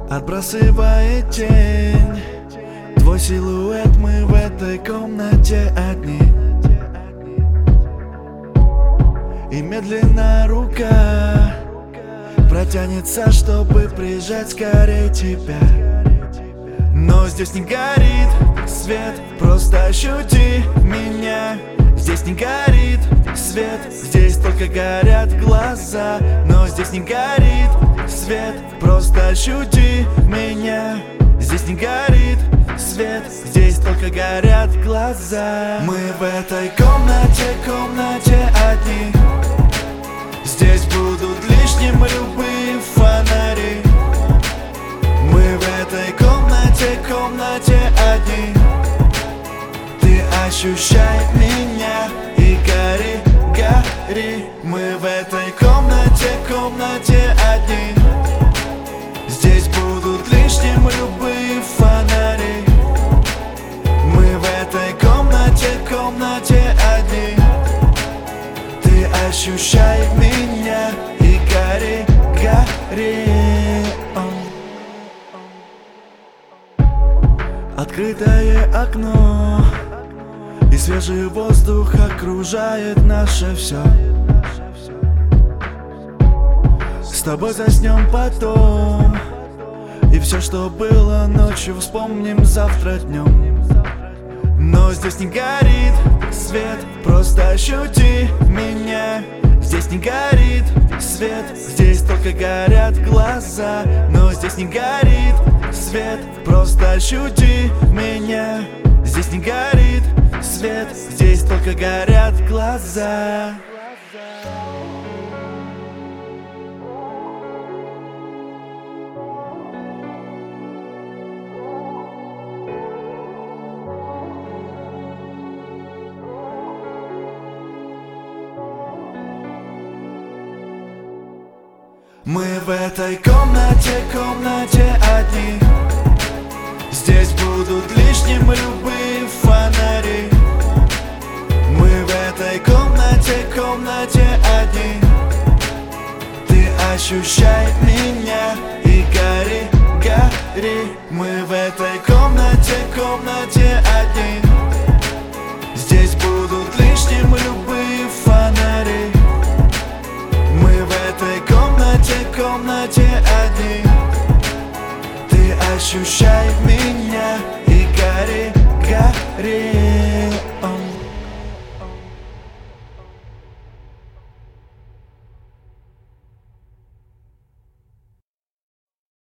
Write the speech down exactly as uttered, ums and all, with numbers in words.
Отбрасывает тень твой силуэт, мы в этой комнате одни. И медленно рука протянется, чтобы прижать скорее тебя. Но здесь не горит свет, просто ощути меня. Здесь не горит свет, здесь только горят глаза. Но здесь не горит свет, просто ощути меня. Здесь не горит свет, здесь только горят глаза. Мы в этой комнате, комнате одни. Здесь будут лишним любые фонари. Мы в этой комнате, комнате одни. Ты ощущай меня и гори, гори. Мы в этой комнате, комнате одни. Здесь будут лишним любые фонари. Мы в этой комнате, комнате одни. Ты ощущай меня и гори, гори. Открытое окно и свежий воздух окружает наше все. С тобой заснем потом, и все, что было ночью, вспомним завтра днем. Но здесь не горит свет, просто ощути меня. Здесь не горит свет, здесь только горят глаза. Но здесь не горит свет, просто ощути меня. Здесь не горит свет, здесь только горят глаза. Мы в этой комнате, комнате одни. Здесь будут лишним любые фонари. Мы в этой комнате, комнате одни. Ты ощущай меня и гори, гори. Мы в этой комнате, комнате одни. Здесь будут лишним любые фонари. Мы в этой комнате, комнате одни. Ты ощущай меня и гори, гори.